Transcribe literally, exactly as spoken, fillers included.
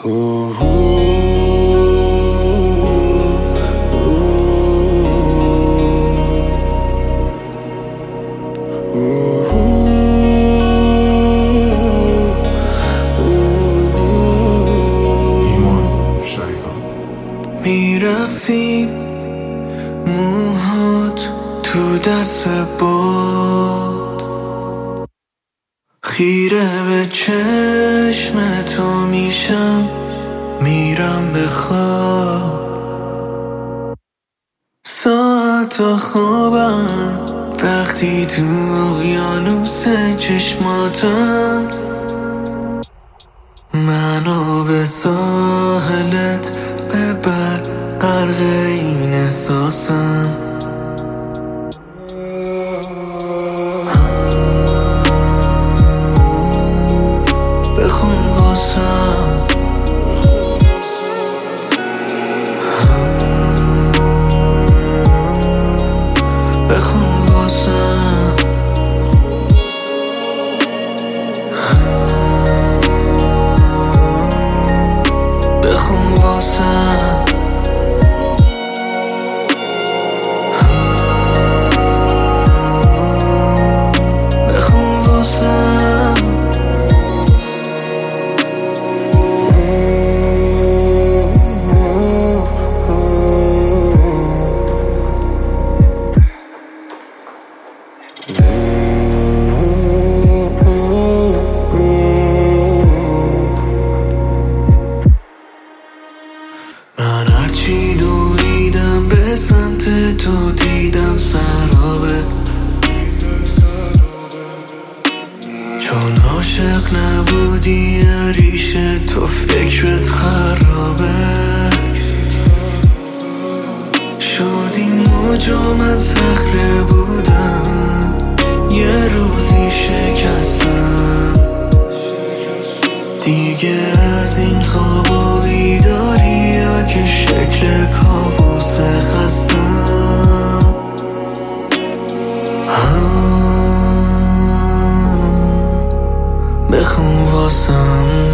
میرقصی موهات تو دست باد، خیره به چشم تو میشم، میرم به خواب. ساعت و خوابم وقتی تو اقیانوس چشماتم، منو به ساحلت ببر، غرق این احساسم. بخون واسم، بخون واسم، بخون واسم. من هرچی دویدم به سمت تو دیدم سرابه، چون عاشق نبودی ریشه تو فکرت خرابه. شدی موج و من صخره بودم، یه روزی شکستم. دیگه از این خوابا بیداری یا که شکل کابوس خستم. بخون واسم،